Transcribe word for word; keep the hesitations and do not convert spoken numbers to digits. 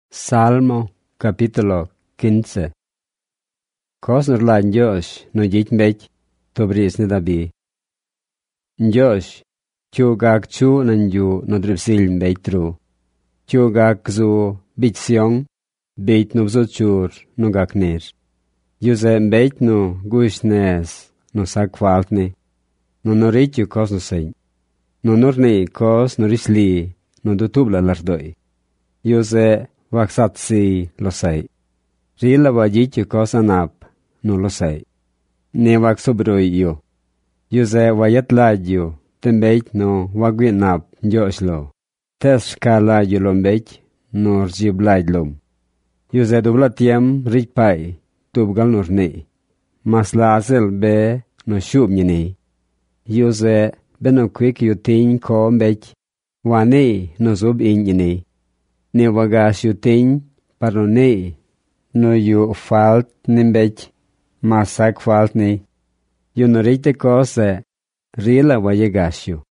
Salmo capítulo quince. Cos nor la Diosh no dit mbech to bris ne dabi. Diosh, chu gak chu nan ju no dripsil mbech tru. Chu gak zu bich siong, beit no bzo chur no gak nir. Yuze mbech no guish nes no sak faltni. No norit ju cos no sein. No norni cos norisli no dutubla lardoi. Yuze vaksat si lo sei. Rila vajitju cosa nap, no lo sei. Ne vak sobroi io. Yuze vayat ladju, tembeit no vagwi nap njoslo. Tes shkala ju lombeit, no rjib lajdlom. Yuze dubla tiem rijpai, tubgal norni. Masla azel be no shub njini. Yuze beno kwik yu tin ko mbeit, wani no zub in njini. Ne vagas yu tin, paro ne, no yu falt nimbech, masak falt ni. Yu no rite cose, rila vayegas yu.